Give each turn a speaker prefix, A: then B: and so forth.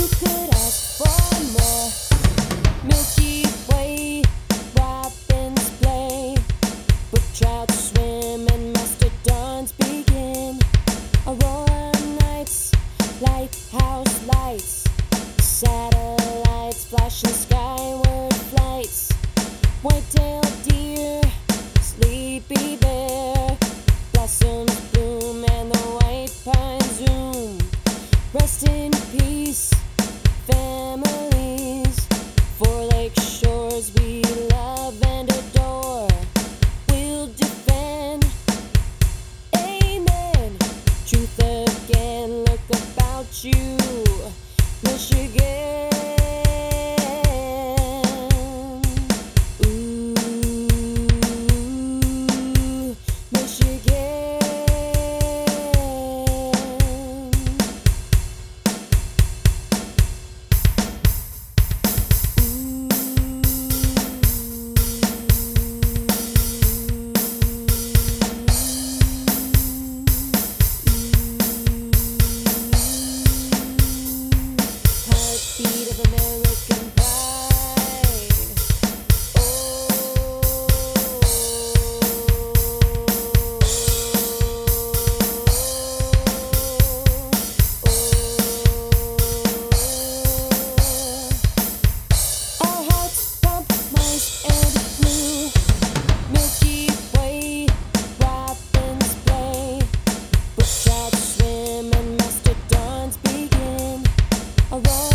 A: could ask for more? Milky Way, robins play, brook trout swim and mastodons begin. Aurora nights, lighthouse lights, satellites flashing skyward flights. White-tailed deer, sleepy bear, blossoms bloom and the white pines zoom. Rest in peace, families, four lake shores we love and adore. We'll defend, amen. Truth again, look about you, Michigan. Heartbeat of American pride. Our hearts pump mice and blue. Milky Way, robins play, brook trout swim and mastodons begin. Aurora